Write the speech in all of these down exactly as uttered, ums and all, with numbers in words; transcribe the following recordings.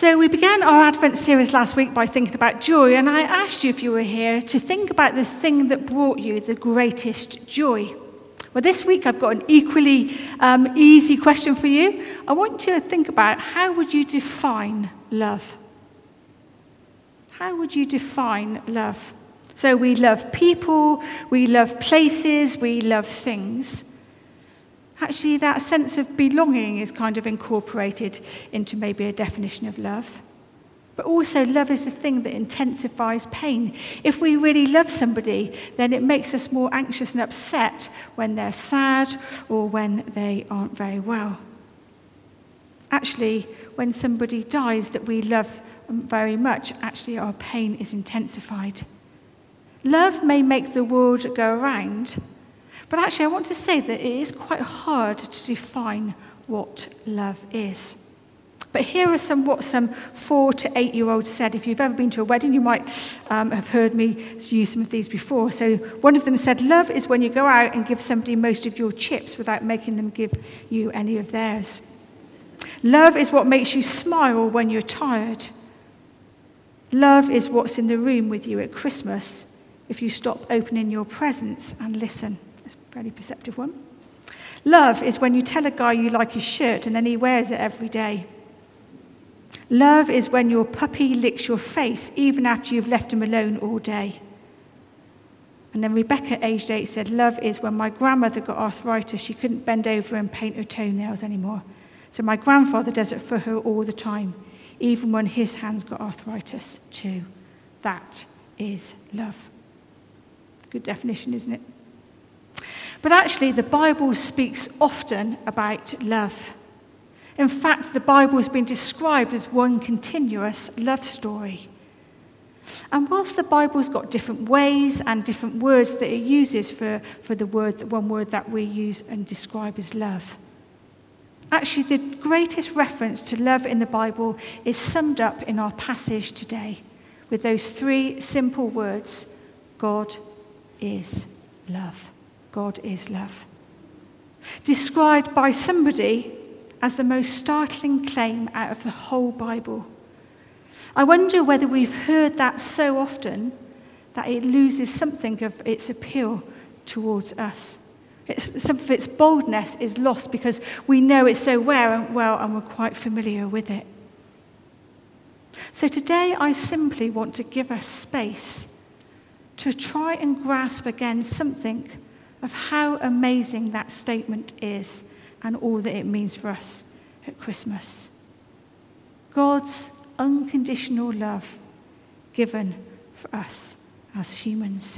So we began our Advent series last week by thinking about joy, and I asked you if you were here to think about the thing that brought you the greatest joy. Well, this week I've got an equally um, easy question for you. I want you to think about, how would you define love? How would you define love? So we love people, we love places, we love things. Actually, that sense of belonging is kind of incorporated into maybe a definition of love. But also, love is the thing that intensifies pain. If we really love somebody, then it makes us more anxious and upset when they're sad or when they aren't very well. Actually, when somebody dies that we love very much, actually our pain is intensified. Love may make the world go around, but actually I want to say that it is quite hard to define what love is. But here are some what some four to eight-year-olds said. If you've ever been to a wedding, you might um, have heard me use some of these before. So one of them said, love is when you go out and give somebody most of your chips without making them give you any of theirs. Love is what makes you smile when you're tired. Love is what's in the room with you at Christmas if you stop opening your presents and listen. That's a very perceptive one. Love is when you tell a guy you like his shirt and then he wears it every day. Love is when your puppy licks your face even after you've left him alone all day. And then Rebecca, aged eight, said, love is when my grandmother got arthritis. She couldn't bend over and paint her toenails anymore. So my grandfather does it for her all the time, even when his hands got arthritis too. That is love. Good definition, isn't it? But actually, the Bible speaks often about love. In fact, the Bible has been described as one continuous love story. And whilst the Bible's got different ways and different words that it uses for, for the word, one word that we use and describe as love, actually the greatest reference to love in the Bible is summed up in our passage today with those three simple words: God is love. God is love. Described by somebody as the most startling claim out of the whole Bible. I wonder whether we've heard that so often that it loses something of its appeal towards us. It's, some of its boldness is lost because we know it so well, well and we're quite familiar with it. So today I simply want to give us space to try and grasp again something of how amazing that statement is and all that it means for us at Christmas. God's unconditional love given for us as humans.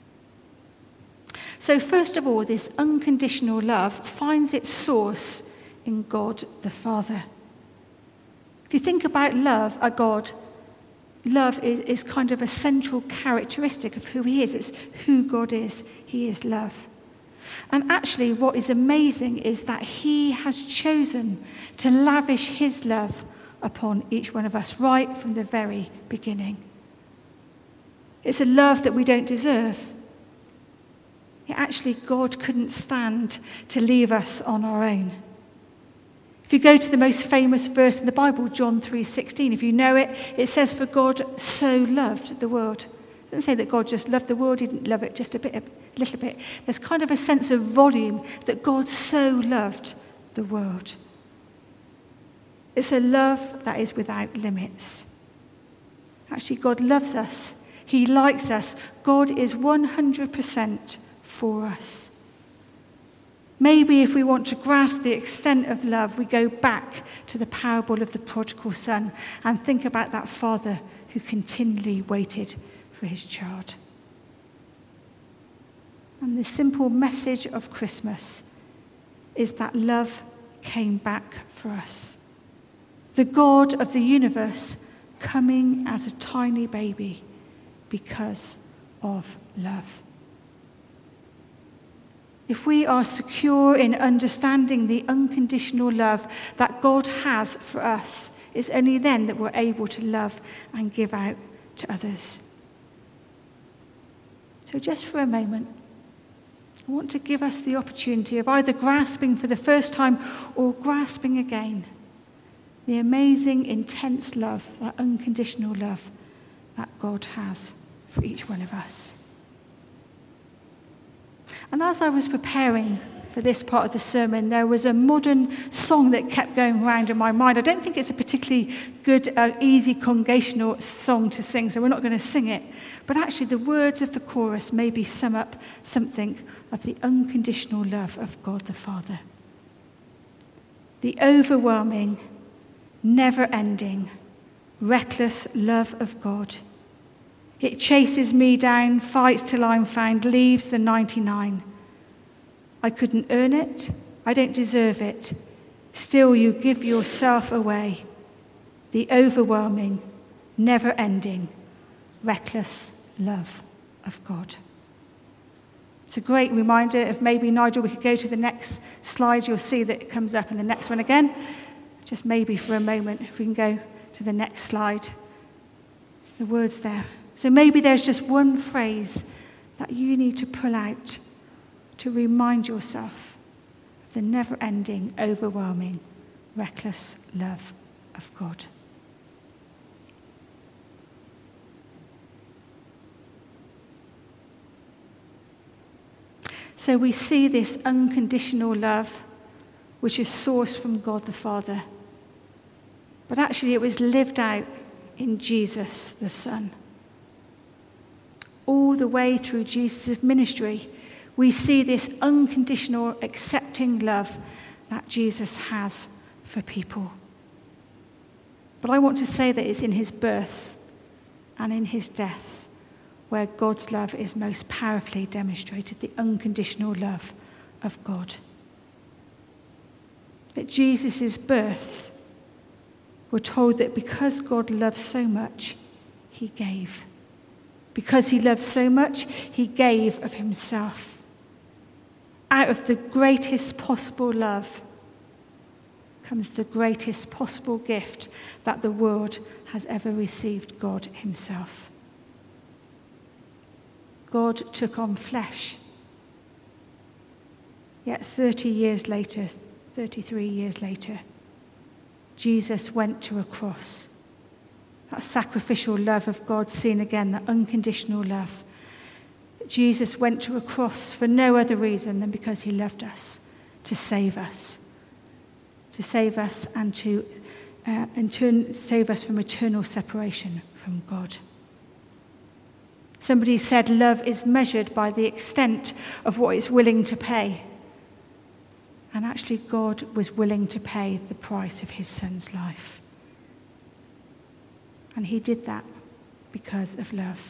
So first of all, this unconditional love finds its source in God the Father. If you think about love, a God, love is, is kind of a central characteristic of who he is. It's who God is. He is love. And actually what is amazing is that he has chosen to lavish his love upon each one of us right from the very beginning. It's a love that we don't deserve. Yet actually God couldn't stand to leave us on our own. If you go to the most famous verse in the Bible, John three sixteen, if you know it, it says, for God so loved the world. It doesn't say that God just loved the world, he didn't love it just a bit, a little bit. There's kind of a sense of volume that God so loved the world. It's a love that is without limits. Actually, God loves us. He likes us. God is one hundred percent for us. Maybe if we want to grasp the extent of love, we go back to the parable of the prodigal son and think about that father who continually waited for his child. And the simple message of Christmas is that love came back for us. The God of the universe coming as a tiny baby because of love. If we are secure in understanding the unconditional love that God has for us, it's only then that we're able to love and give out to others. So just for a moment, I want to give us the opportunity of either grasping for the first time or grasping again The amazing, intense love, that unconditional love that God has for each one of us. And as I was preparing for this part of the sermon, there was a modern song that kept going around in my mind. I don't think it's a particularly good, uh, easy congregational song to sing, so we're not going to sing it. But actually, the words of the chorus maybe sum up something of the unconditional love of God the Father. The overwhelming, never-ending, reckless love of God. It chases me down, fights till I'm found, leaves the ninety-nine. I couldn't earn it, I don't deserve it. Still you give yourself away. The overwhelming, never-ending, reckless love of God. It's a great reminder of maybe, Nigel, we could go to the next slide. You'll see that it comes up in the next one again. Just maybe for a moment, if we can go to the next slide. The words there. So maybe there's just one phrase that you need to pull out to remind yourself of the never-ending, overwhelming, reckless love of God. So we see this unconditional love, which is sourced from God the Father. But actually it was lived out in Jesus the Son. All the way through Jesus' ministry, we see this unconditional, accepting love that Jesus has for people. But I want to say that it's in his birth and in his death where God's love is most powerfully demonstrated, the unconditional love of God. At Jesus' birth, we're told that because God loved so much, he gave. Because he loved so much, he gave of himself. Out of the greatest possible love comes the greatest possible gift that the world has ever received, God himself. God took on flesh. Yet thirty years later, thirty-three years later, Jesus went to a cross. That sacrificial love of God seen again, that unconditional love. Jesus went to a cross for no other reason than because he loved us, to save us. To save us and to uh, in turn save us from eternal separation from God. Somebody said love is measured by the extent of what it's willing to pay. And actually God was willing to pay the price of his son's life. And he did that because of love.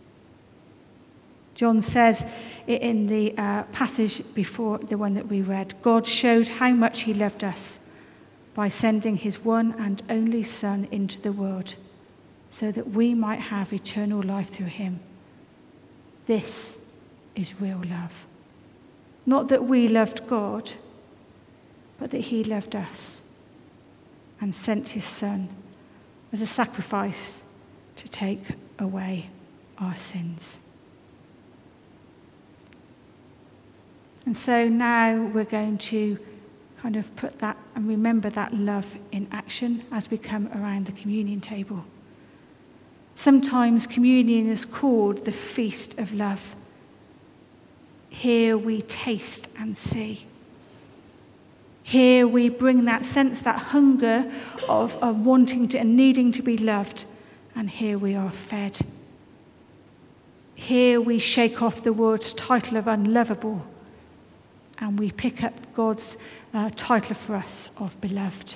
John says in the uh, passage before the one that we read, God showed how much he loved us by sending his one and only Son into the world so that we might have eternal life through him. This is real love. Not that we loved God, but that he loved us and sent his Son as a sacrifice to take away our sins. And so now we're going to kind of put that and remember that love in action as we come around the communion table. Sometimes communion is called the feast of love. Here we taste and see. Here we bring that sense, that hunger of, of wanting to and needing to be loved. And here we are fed. Here we shake off the world's title of unlovable. And we pick up God's uh, title for us of beloved.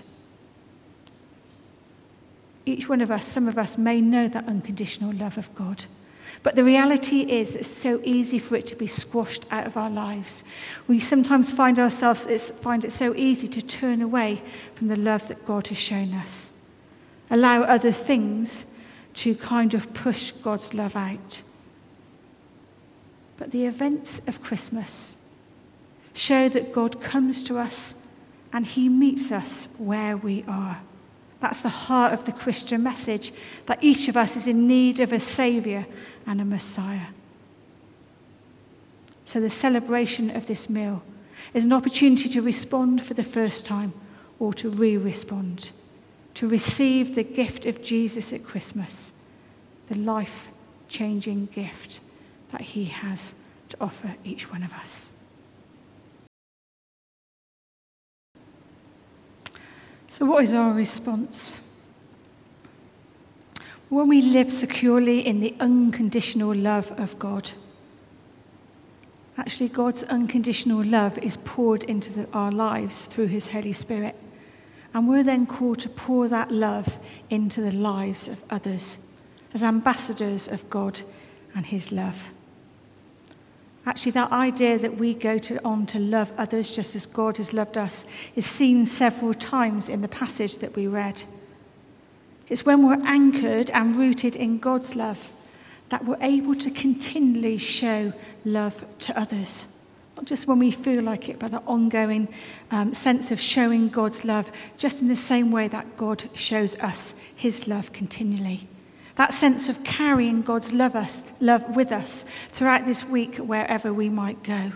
Each one of us, some of us may know that unconditional love of God. But the reality is it's so easy for it to be squashed out of our lives. We sometimes find ourselves, it's, find it so easy to turn away from the love that God has shown us. Allow other things to kind of push God's love out. But the events of Christmas show that God comes to us and he meets us where we are. That's the heart of the Christian message, that each of us is in need of a Saviour and a Messiah. So the celebration of this meal is an opportunity to respond for the first time or to re-respond. to receive the gift of Jesus at Christmas, the life-changing gift that he has to offer each one of us. So what is our response? When we live securely in the unconditional love of God, actually God's unconditional love is poured into the, our lives through his Holy Spirit. And we're then called to pour that love into the lives of others as ambassadors of God and his love. Actually, that idea that we go to, on to love others just as God has loved us is seen several times in the passage that we read. It's when we're anchored and rooted in God's love that we're able to continually show love to others. Not just when we feel like it, but the ongoing um, sense of showing God's love, just in the same way that God shows us his love continually. That sense of carrying God's love, us, love with us throughout this week, wherever we might go.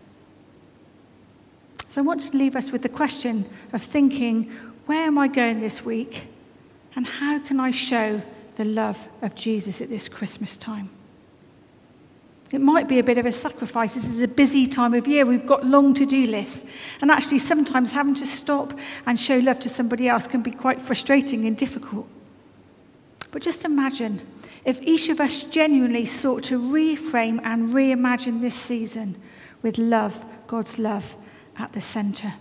So I want to leave us with the question of thinking, where am I going this week? And how can I show the love of Jesus at this Christmas time? It might be a bit of a sacrifice. This is a busy time of year. We've got long to-do lists. And actually, sometimes having to stop and show love to somebody else can be quite frustrating and difficult. But just imagine if each of us genuinely sought to reframe and reimagine this season with love, God's love, at the centre.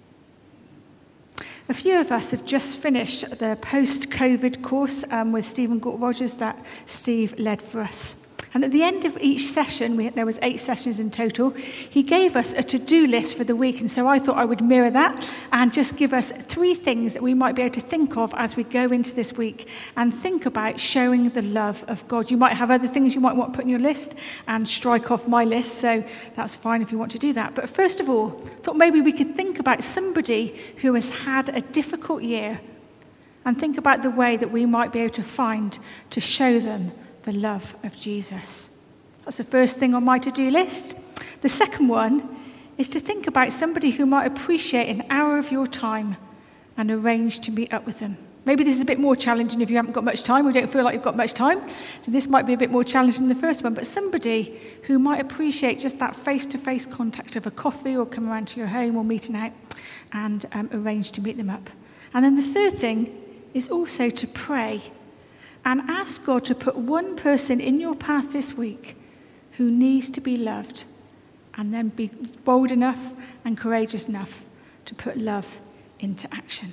A few of us have just finished the post-COVID course um, with Stephen Gort-Rogers that Steve led for us. And at the end of each session, we, there was eight sessions in total, he gave us a to-do list for the week. And so I thought I would mirror that and just give us three things that we might be able to think of as we go into this week and think about showing the love of God. You might have other things you might want to put in your list and strike off my list, so that's fine if you want to do that. But first of all, I thought maybe we could think about somebody who has had a difficult year and think about the way that we might be able to find to show them the love of Jesus. That's the first thing on my to-do list. The second one is to think about somebody who might appreciate an hour of your time and arrange to meet up with them. Maybe this is a bit more challenging if you haven't got much time or don't feel like you've got much time. So this might be a bit more challenging than the first one, but somebody who might appreciate just that face-to-face contact of a coffee or come around to your home or meeting out and um, arrange to meet them up. And then the third thing is also to pray and ask God to put one person in your path this week who needs to be loved, and then be bold enough and courageous enough to put love into action.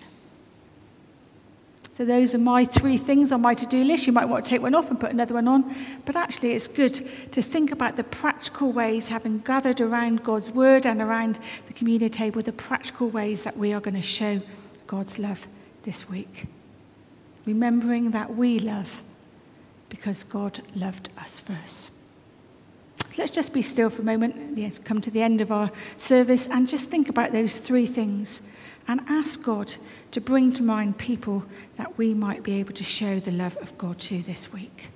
So those are my three things on my to-do list. You might want to take one off and put another one on, but actually it's good to think about the practical ways, having gathered around God's word and around the communion table, the practical ways that we are going to show God's love this week. Remembering that we love because God loved us first. Let's just be still for a moment, yes, come to the end of our service, and just think about those three things and ask God to bring to mind people that we might be able to show the love of God to this week.